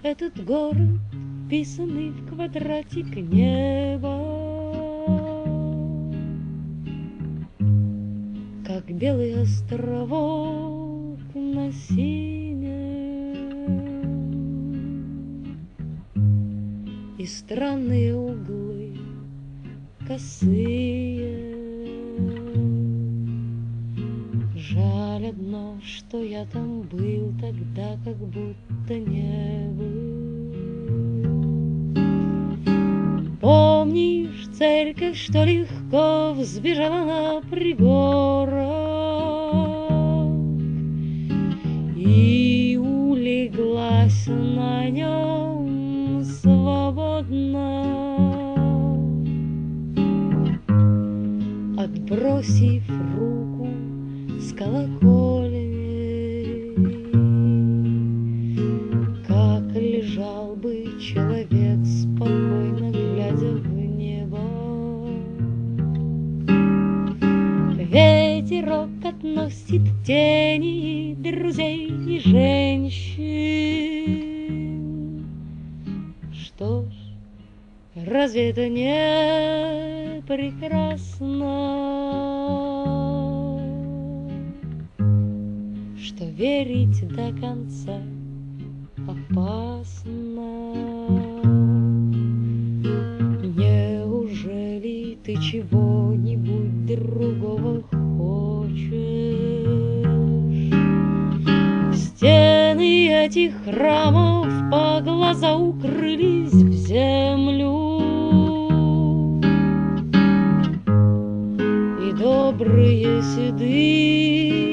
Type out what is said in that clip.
Этот город, писанный в квадратик неба, как белый островок на синем, и странные углы косые. Жаль одно, что я там был тогда, как будто не был. Помнишь церковь, что легко взбежала на пригорок и улеглась на нем свободно, отбросив руку с колокольни, как лежал бы человек, спокойно глядя в небо. Ветерок относит тени друзей и женщин. Что ж, разве это не прекрасно, что верить до конца опасно? Неужели ты чего-нибудь другого хочешь? Стены этих храмов по глаза укрылись в землю, и добрые седые